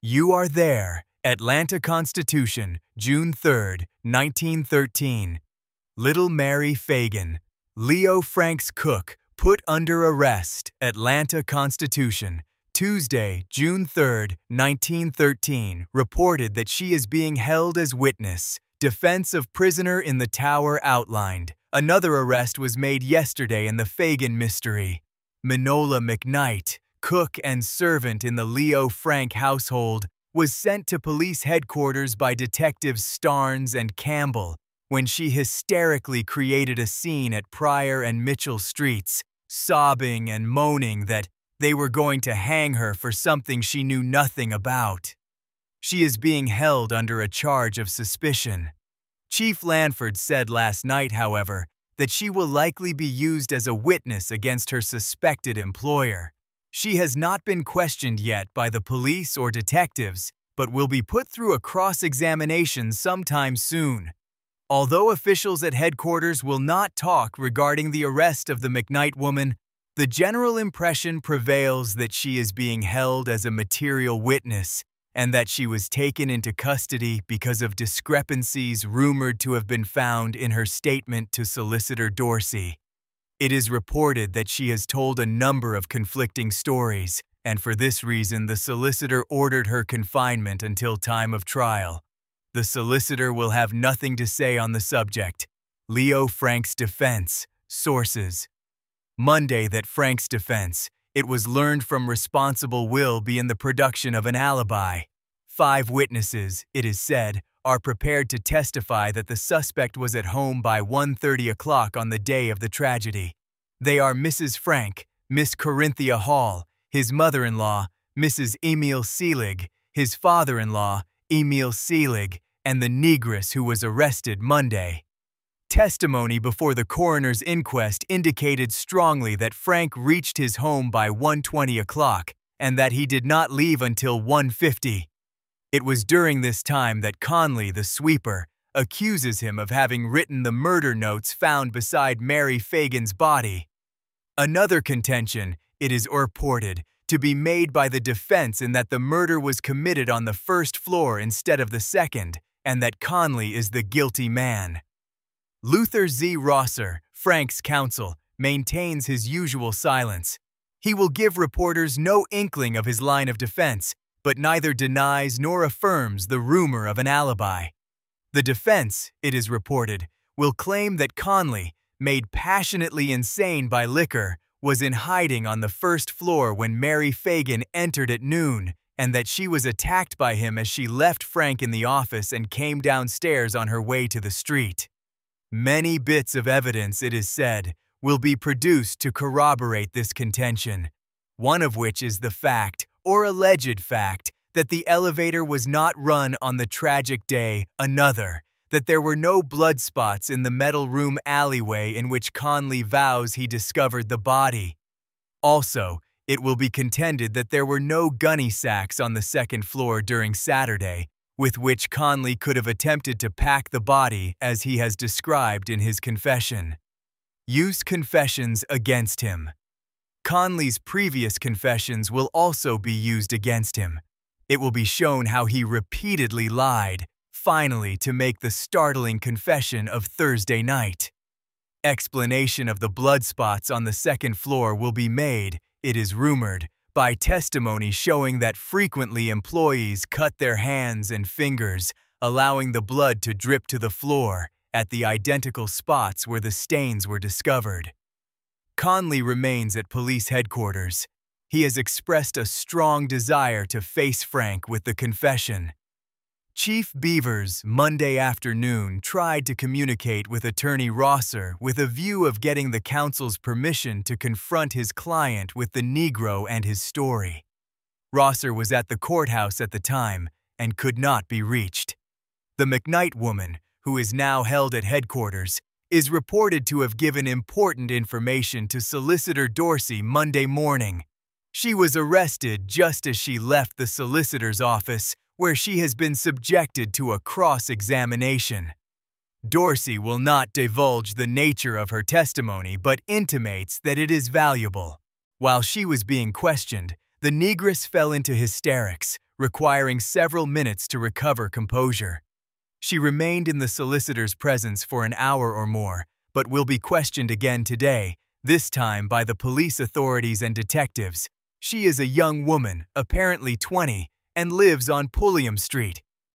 You Are There, Atlanta Constitution, June 3, 1913. Little Mary Fagan, Leo Franks Cook, put under arrest, Atlanta Constitution, Tuesday, June 3, 1913, reported that she is being held as witness. Defense of prisoner in the tower outlined. Another arrest was made yesterday in the Fagan mystery. Manola McKnight, cook and servant in the Leo Frank household, was sent to police headquarters by Detectives Starnes and Campbell when she hysterically created a scene at Pryor and Mitchell Streets, sobbing and moaning that they were going to hang her for something she knew nothing about. She is being held under a charge of suspicion. Chief Lanford said last night, however, that she will likely be used as a witness against her suspected employer. She has not been questioned yet by the police or detectives, but will be put through a cross-examination sometime soon. Although officials at headquarters will not talk regarding the arrest of the McKnight woman, the general impression prevails that she is being held as a material witness and that she was taken into custody because of discrepancies rumored to have been found in her statement to Solicitor Dorsey. It is reported that she has told a number of conflicting stories, and for this reason the solicitor ordered her confinement until time of trial. The solicitor will have nothing to say on the subject. Leo Frank's defense. Sources. Monday that Frank's defense, it was learned from responsible, will be in the production of an alibi. 5 witnesses, it is said, are prepared to testify that the suspect was at home by 1:30 o'clock on the day of the tragedy. They are Mrs. Frank, Miss Corinthia Hall, his mother-in-law, Mrs. Emil Seelig, his father-in-law, Emil Seelig, and the negress who was arrested Monday. Testimony before the coroner's inquest indicated strongly that Frank reached his home by 1:20 o'clock and that he did not leave until 1:50. It was during this time that Conley, the sweeper, accuses him of having written the murder notes found beside Mary Fagan's body. Another contention, it is reported, to be made by the defense in that the murder was committed on the first floor instead of the second, and that Conley is the guilty man. Luther Z. Rosser, Frank's counsel, maintains his usual silence. He will give reporters no inkling of his line of defense, but neither denies nor affirms the rumor of an alibi. The defense, it is reported, will claim that Conley, made passionately insane by liquor, was in hiding on the first floor when Mary Fagan entered at noon, and that she was attacked by him as she left Frank in the office and came downstairs on her way to the street. Many bits of evidence, it is said, will be produced to corroborate this contention, one of which is the fact, or alleged fact, that the elevator was not run on the tragic day. Another, that there were no blood spots in the metal room alleyway in which Conley vows he discovered the body. Also, it will be contended that there were no gunny sacks on the second floor during Saturday, with which Conley could have attempted to pack the body as he has described in his confession. Use confessions against him. Conley's previous confessions will also be used against him. It will be shown how he repeatedly lied, finally to make the startling confession of Thursday night. Explanation of the blood spots on the second floor will be made, it is rumored, by testimony showing that frequently employees cut their hands and fingers, allowing the blood to drip to the floor at the identical spots where the stains were discovered. Conley remains at police headquarters. He has expressed a strong desire to face Frank with the confession. Chief Beavers, Monday afternoon, tried to communicate with Attorney Rosser with a view of getting the counsel's permission to confront his client with the Negro and his story. Rosser was at the courthouse at the time and could not be reached. The McKnight woman, who is now held at headquarters, is reported to have given important information to Solicitor Dorsey Monday morning. She was arrested just as she left the solicitor's office, where she has been subjected to a cross-examination. Dorsey will not divulge the nature of her testimony but intimates that it is valuable. While she was being questioned, the negress fell into hysterics, requiring several minutes to recover composure. She remained in the solicitor's presence for an hour or more, but will be questioned again today, this time by the police authorities and detectives. She is a young woman, apparently 20, and lives on Pulliam Street.